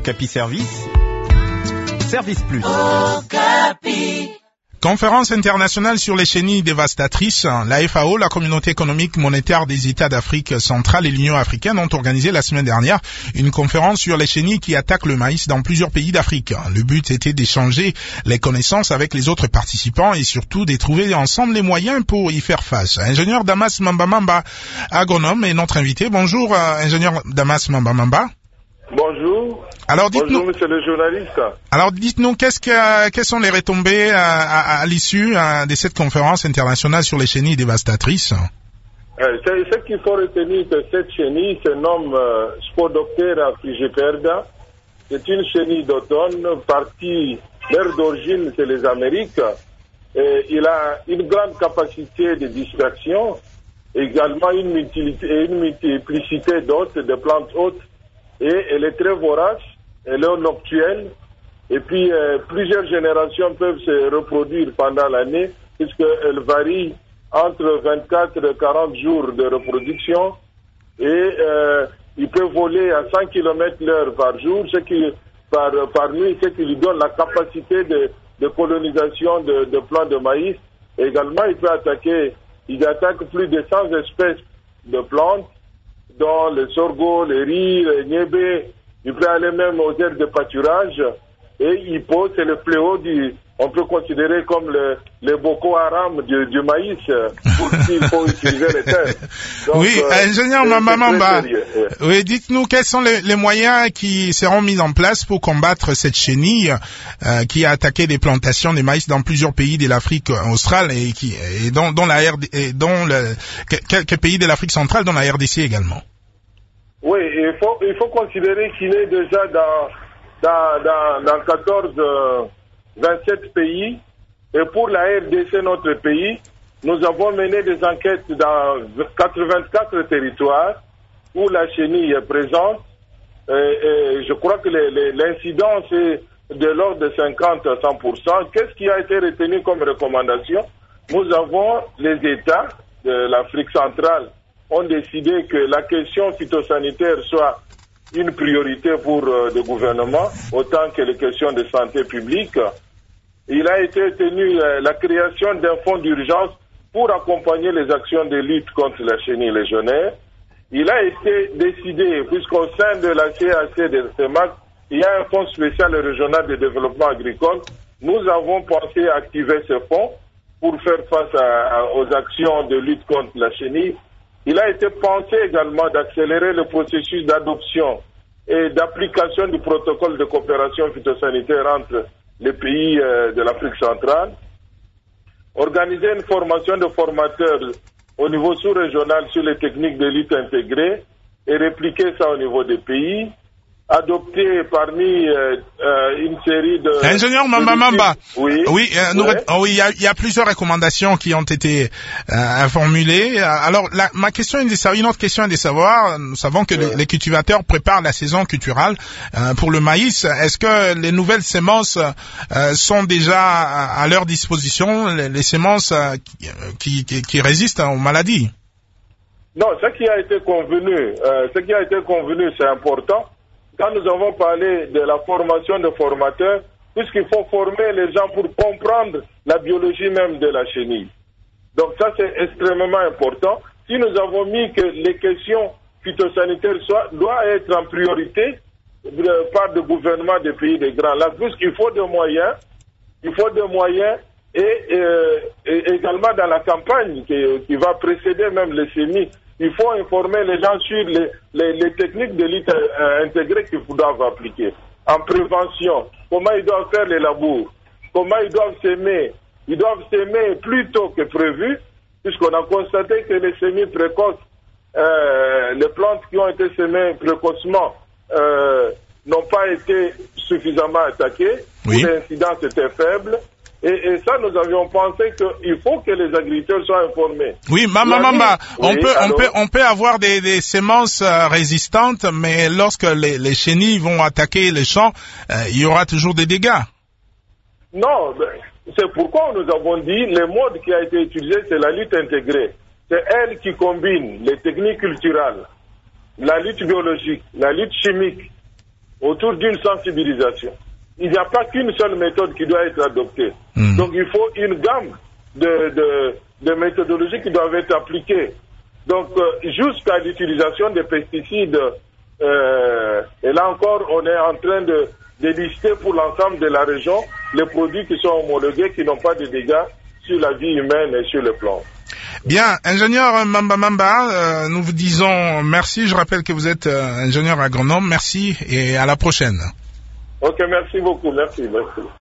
Okapi Service, Service Plus. Okapi. Conférence internationale sur les chenilles dévastatrices, la FAO, la Communauté économique monétaire des États d'Afrique centrale et l'Union africaine ont organisé la semaine dernière une conférence sur les chenilles qui attaquent le maïs dans plusieurs pays d'Afrique. Le but était d'échanger les connaissances avec les autres participants et surtout de trouver ensemble les moyens pour y faire face. Ingénieur Damas Mamba, agronome, est notre invité. Bonjour, ingénieur Damas Mamba. Bonjour. Alors, bonjour, monsieur le journaliste. Alors, dites-nous, quelles sont les retombées à l'issue de cette conférence internationale sur les chenilles dévastatrices? Ce qu'il faut retenir, que cette chenille se nomme Spodoptera frigiperda. C'est une chenille d'automne, l'aire d'origine, c'est les Amériques. Et il a une grande capacité de dispersion, également une multiplicité d'hôtes, de plantes hôtes. Et elle est très vorace, elle est nocturne, et puis plusieurs générations peuvent se reproduire pendant l'année, puisqu'elle varie entre 24 et 40 jours de reproduction, et il peut voler à 100 km/h par jour, par nuit, ce qui lui donne la capacité de colonisation de plants de maïs. Et également, il attaque plus de 100 espèces de plantes, dont le sorgho, le riz, le niébé. Il peut aller même aux aires de pâturage. Et c'est le fléau on peut considérer comme le Boko Haram du maïs, pour qui il faut utiliser les terres. Donc, oui, ingénieur Mamba, oui, dites-nous quels sont les moyens qui seront mis en place pour combattre cette chenille qui a attaqué des plantations de maïs dans plusieurs pays de l'Afrique australe et dont quelques pays de l'Afrique centrale, dont la RDC également. Oui, il faut considérer qu'il est déjà dans 27 pays, et pour la RDC, notre pays, nous avons mené des enquêtes dans 84 territoires où la chenille est présente, et je crois que l'incidence est de l'ordre de 50 à 100%. Qu'est-ce qui a été retenu comme recommandation? Nous avons les États de l'Afrique centrale ont décidé que la question phytosanitaire soit une priorité pour le gouvernement, autant que les questions de santé publique. Il a été tenu la création d'un fonds d'urgence pour accompagner les actions de lutte contre la chenille légionnaire. Il a été décidé, puisqu'au sein de la CAC de CEMAC, il y a un fonds spécial régional de développement agricole. Nous avons pensé activer ce fonds pour faire face aux actions de lutte contre la chenille. Il a été pensé également d'accélérer le processus d'adoption et d'application du protocole de coopération phytosanitaire entre les pays de l'Afrique centrale. Organiser une formation de formateurs au niveau sous-régional sur les techniques de lutte intégrées et répliquer ça au niveau des pays. Adopter parmi une série de... Ingénieur Mamba. Oui. Oui, il y a plusieurs recommandations qui ont été formulées. Alors, ma question est une autre question est de savoir, nous savons que les cultivateurs préparent la saison culturale pour le maïs. Est-ce que les nouvelles semences sont déjà à leur disposition, les semences qui résistent aux maladies? Non, ce qui a été convenu, c'est important. Quand nous avons parlé de la formation de formateurs, puisqu'il faut former les gens pour comprendre la biologie même de la chenille. Donc ça, c'est extrêmement important. Si nous avons mis que les questions phytosanitaires doivent être en priorité par le gouvernement des pays des Grands Lacs, puisqu'il faut des moyens, et également dans la campagne qui va précéder même les semis, il faut informer les gens sur les techniques de lutte intégrées qu'ils doivent appliquer. En prévention, comment ils doivent faire les labours, comment ils doivent s'aimer. Ils doivent s'aimer plus tôt que prévu, puisqu'on a constaté que les semis précoces, les plantes qui ont été semées précocement n'ont pas été suffisamment attaquées. Oui. L'incidence était faible. Et ça, nous avions pensé qu'il faut que les agriculteurs soient informés. Oui, Mamba, on peut avoir des semences résistantes, mais lorsque les chenilles vont attaquer les champs, il y aura toujours des dégâts. Non, c'est pourquoi nous avons dit, le mode qui a été utilisé, c'est la lutte intégrée. C'est elle qui combine les techniques culturelles, la lutte biologique, la lutte chimique, autour d'une sensibilisation. Il n'y a pas qu'une seule méthode qui doit être adoptée. Donc il faut une gamme de méthodologies qui doivent être appliquées. Donc jusqu'à l'utilisation des pesticides, et là encore on est en train de lister pour l'ensemble de la région les produits qui sont homologués, qui n'ont pas de dégâts sur la vie humaine et sur le plan. Bien, ingénieur Mamba, nous vous disons merci. Je rappelle que vous êtes ingénieur agronome. Merci et à la prochaine. Ok, merci beaucoup. Merci.